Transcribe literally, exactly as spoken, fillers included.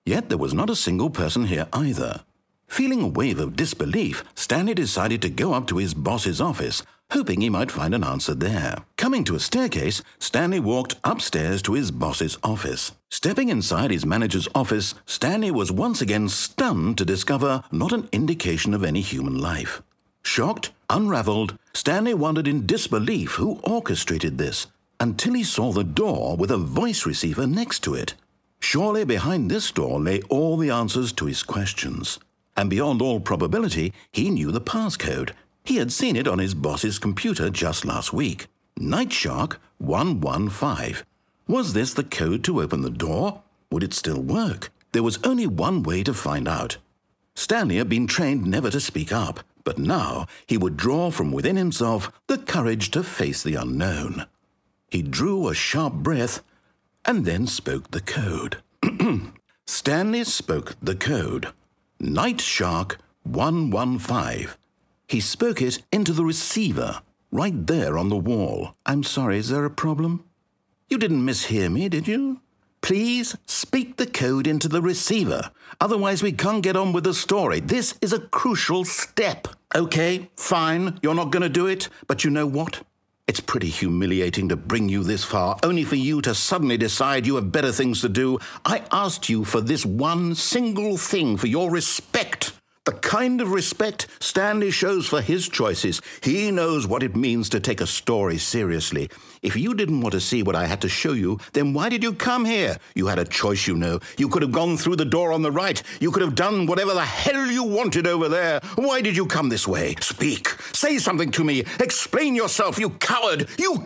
Yet there was not a single person here either. Feeling a wave of disbelief, Stanley decided to go up to his boss's office, hoping he might find an answer there. Coming to a staircase, Stanley walked upstairs to his boss's office. Stepping inside his manager's office, Stanley was once again stunned to discover not an indication of any human life. Shocked, unraveled, Stanley wondered in disbelief who orchestrated this, until he saw the door with a voice receiver next to it. Surely behind this door lay all the answers to his questions. And beyond all probability, he knew the passcode. He had seen it on his boss's computer just last week. Night Shark one one five. Was this the code to open the door? Would it still work? There was only one way to find out. Stanley had been trained never to speak up, but now he would draw from within himself the courage to face the unknown. He drew a sharp breath and then spoke the code. Stanley spoke the code. Night Shark one one five. He spoke it into the receiver, right there on the wall. I'm sorry, is there a problem? You didn't mishear me, did you? Please speak the code into the receiver. Otherwise we can't get on with the story. This is a crucial step. Okay, fine, you're not going to do it, but you know what? It's pretty humiliating to bring you this far, only for you to suddenly decide you have better things to do. I asked you for this one single thing, for your respect. The kind of respect Stanley shows for his choices. He knows what it means to take a story seriously. If you didn't want to see what I had to show you, then why did you come here? You had a choice, you know. You could have gone through the door on the right. You could have done whatever the hell you wanted over there. Why did you come this way? Speak. Say something to me. Explain yourself, you coward. You